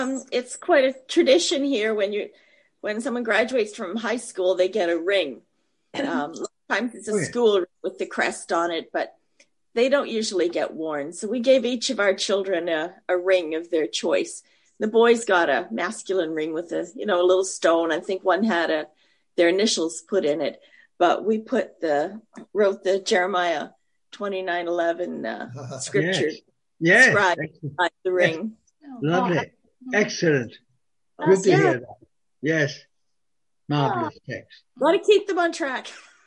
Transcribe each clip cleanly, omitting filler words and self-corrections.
It's quite a tradition here when someone graduates from high school, they get a ring. Sometimes it's a school ring with the crest on it, but they don't usually get worn. So we gave each of our children a ring of their choice. The boys got a masculine ring with a little stone. I think one had their initials put in it, but we wrote the Jeremiah 29:11 scripture. Yes. By the ring. Lovely. Excellent. Good to hear that. Yes. Marvelous text. Got to keep them on track.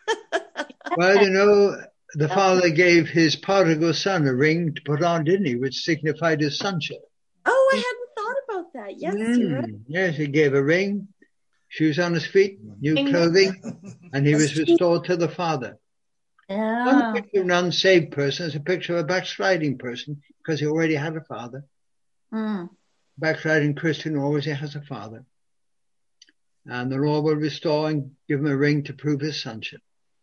Well, the father gave his prodigal son a ring to put on, didn't he? Which signified his sonship. Oh, I hadn't thought about that. Yes, you're right. Yes, he gave a ring, shoes on his feet, new clothing, and he was restored to the father. Yeah. One picture of an unsaved person is a picture of a backsliding person because he already had a father. Backsliding Christian always has a father. And the Lord will restore and give him a ring to prove his sonship.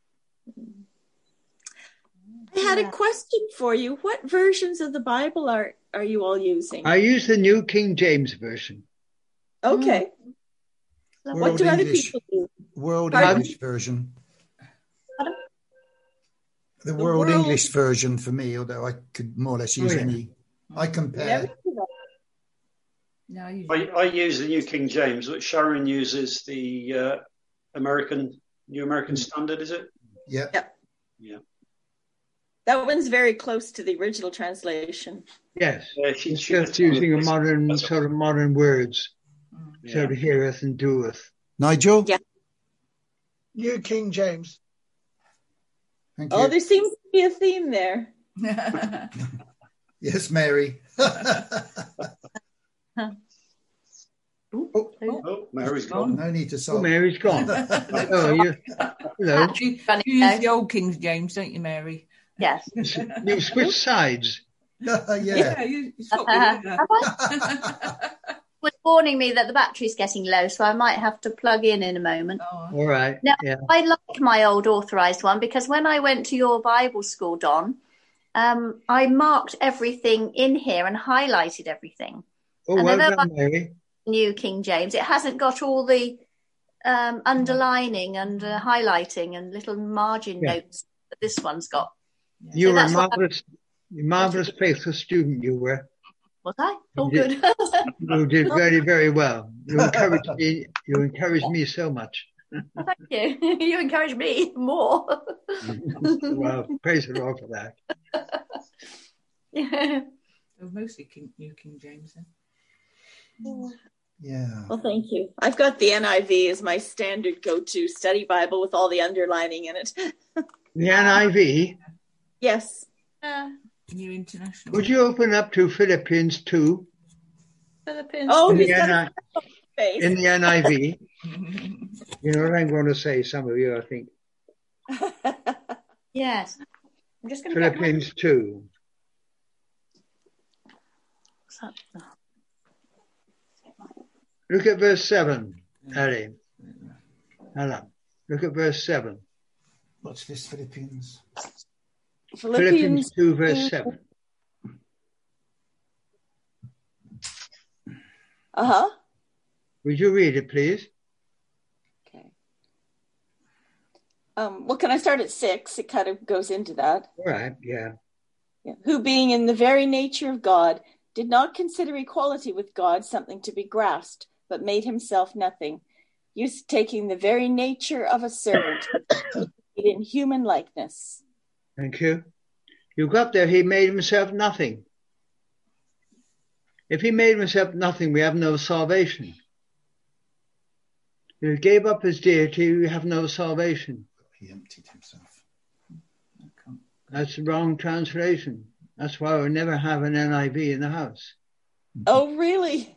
I had a question for you. What versions of the Bible are you all using? I use the New King James Version. Okay. What do other people do? World English Version. The World English Version for me, although I could more or less use any. I compare. I use the New King James, but Sharon uses the New American Standard, is it? Yeah. Yeah. That one's very close to the original translation. Yes. She's just using a modern words. So to heareth and doeth. Nigel? Yeah. New King James. Thank you. Oh, there seems to be a theme there. Yes, Mary. Mary's gone. No need to solve. Oh, Mary's gone. Hello. You use the old King James, don't you, Mary? Yes. You switch sides. Yeah. You swapped it over. Was warning me that the battery's getting low, so I might have to plug in a moment. All right. Now, I like my old authorised one because when I went to your Bible school, Don, I marked everything in here and highlighted everything. Oh, and well done, Mary. New King James, it hasn't got all the underlining and highlighting and little margin notes that this one's got. You were a marvelous faithful student, you were. Was I? Oh, good. You did very, very well. You encouraged me so much. Thank you. You encouraged me more. Well, praise the Lord for that. Yeah. Mostly New King James then. Yeah. Well, thank you. I've got the NIV as my standard go-to study Bible with all the underlining in it. The NIV? Yes. New International. Would you open up to Philippians 2? Philippines. Oh, in the NIV. You know what I'm going to say, some of you, I think. Yes. I'm just going to Philippians 2. Look at verse 7, Ellie. Hello. Look at verse 7. What's this, Philippians? Philippians 2, verse 7. Uh-huh. Would you read it, please? Okay. Well, can I start at 6? It kind of goes into that. All right, yeah. Who, being in the very nature of God, did not consider equality with God something to be grasped, but made himself nothing, taking the very nature of a servant in human likeness. Thank you. You got there, he made himself nothing. If he made himself nothing, we have no salvation. If he gave up his deity, we have no salvation. He emptied himself. That's the wrong translation. That's why we'll never have an NIV in the house. Oh, really?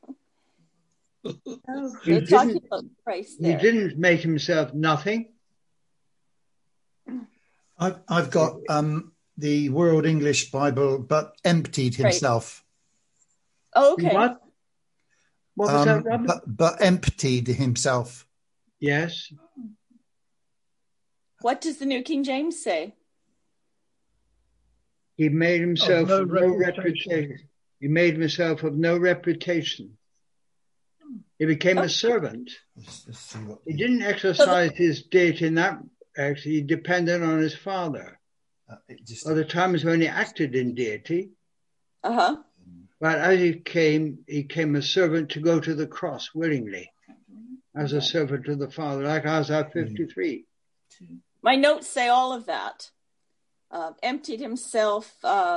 They're talking about Christ there. He didn't make himself nothing. I've got the World English Bible, but emptied himself. Oh, okay. What was that, Robert? But emptied himself. Yes. What does the New King James say? He made himself of no reputation. He made himself of no reputation. He became a servant. He didn't exercise his deity in that. Actually, he depended on his Father. Other times when he acted in deity. Uh-huh. But as he came a servant to go to the cross willingly, as a servant to the Father, like Isaiah 53. My notes say all of that. Emptied himself,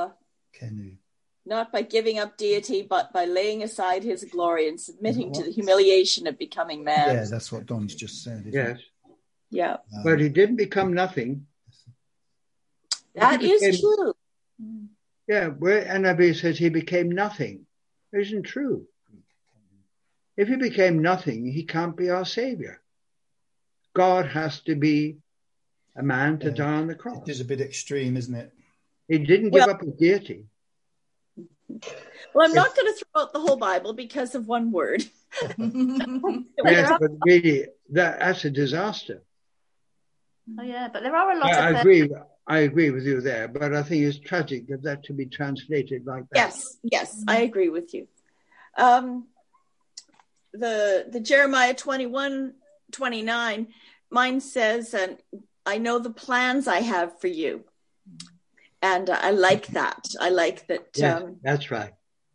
not by giving up deity, but by laying aside his glory and submitting to the humiliation of becoming man. Yeah, that's what Don's just said. Yes. Yeah. But he didn't become nothing. That is true. Yeah, where NIV says he became nothing. It isn't true. If he became nothing, he can't be our Savior. God has to be a man to die on the cross. It is a bit extreme, isn't it? He didn't give up his deity. Well, I'm not going to throw out the whole Bible because of one word. Yes, but really, that's a disaster. Oh, yeah, but there are a lot I of... agree with you there, but I think it's tragic that to be translated like that. Yes, I agree with you. The Jeremiah 21:29, mine says, and I know the plans I have for you. And I like that. I like that. Yes, that's right.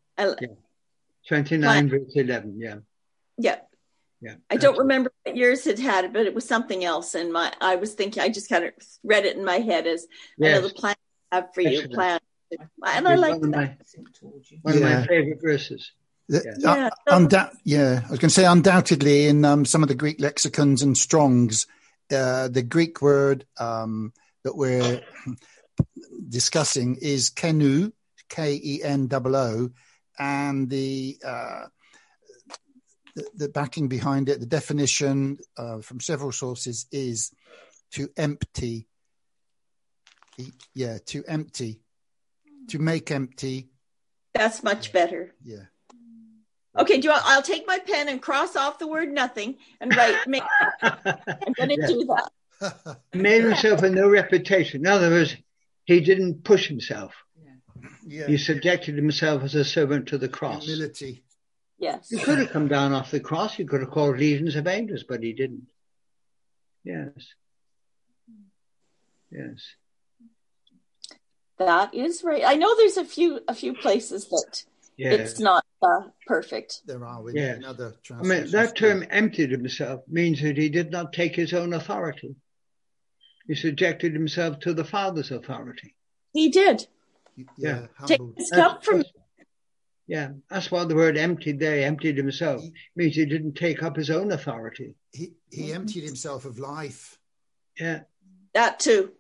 29 verse 11, Yeah. I don't remember what yours had it, but it was something else. And I was thinking, I just kind of read it in my head as, I know the plan I have for you. Plan. And I like that. One of my favorite verses. I was going to say undoubtedly in some of the Greek lexicons and Strongs, the Greek word that we're discussing is kenu, K-E-N-O-O, and the backing behind it, the definition from several sources is to empty. To empty, to make empty. That's much better. Yeah. Okay, I'll take my pen and cross off the word nothing and write. I'm going to do that. Made himself a no reputation. In other words, he didn't push himself. Yeah. He subjected himself as a servant to the cross. Humility. Yes. He could have come down off the cross. He could have called legions of angels, but he didn't. Yes. That is right. I know there's a few places that it's not perfect. There are in other translations. I mean, that term emptied himself means that he did not take his own authority. He subjected himself to the Father's authority. He did. Take his cup from me. Yeah, that's why the word emptied there, emptied himself, means he didn't take up his own authority. He emptied himself of life. Yeah. That too.